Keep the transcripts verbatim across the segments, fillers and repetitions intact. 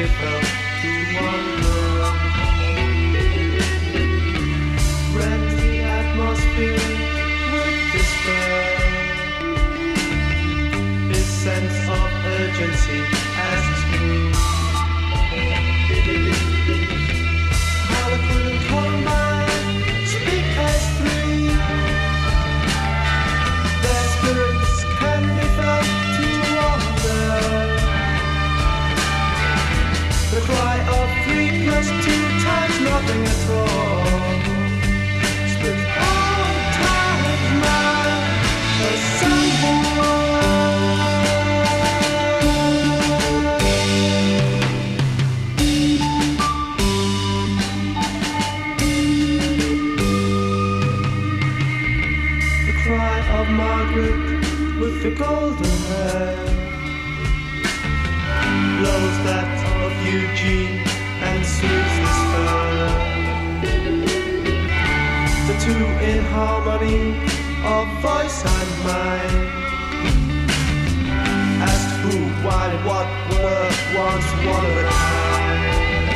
felt to wonder. Rent the atmosphere with despair. This sense of urgency asks me how I couldn't combine, speak as three. Their spirits can be felt to wander. The cry of three plus two times nothing at all. Split all times mine, assemble. The cry of Margaret with the golden hair blows that of Eugene and soothes despair. The two in harmony of voice and mind asked who, why, what were once one of a kind.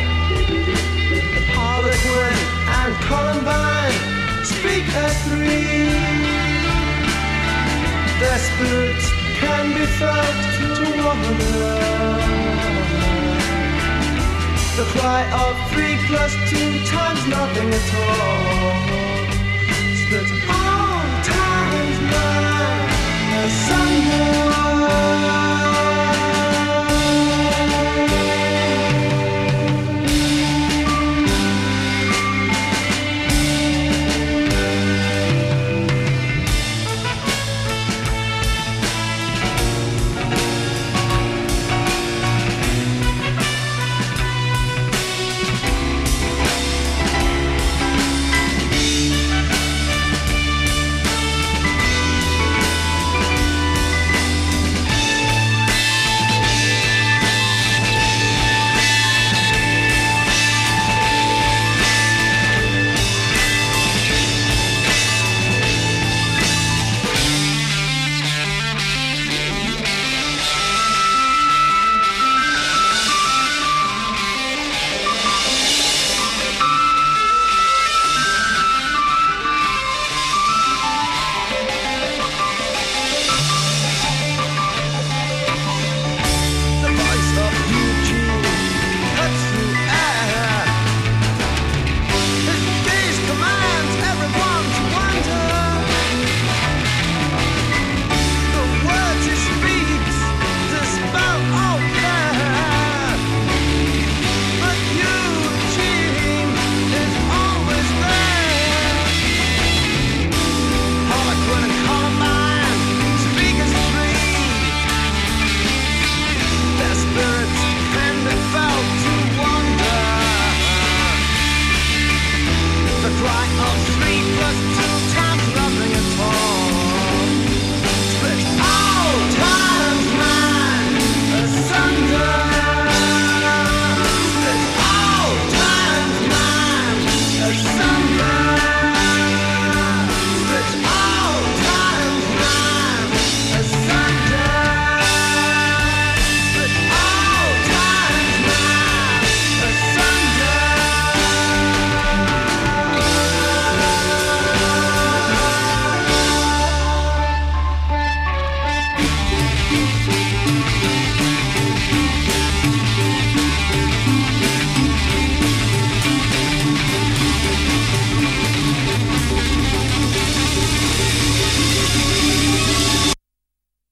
Harlequin and Columbine speak as three. Their spirits can be felt to wander. The cry of three plus two times nothing at all. Split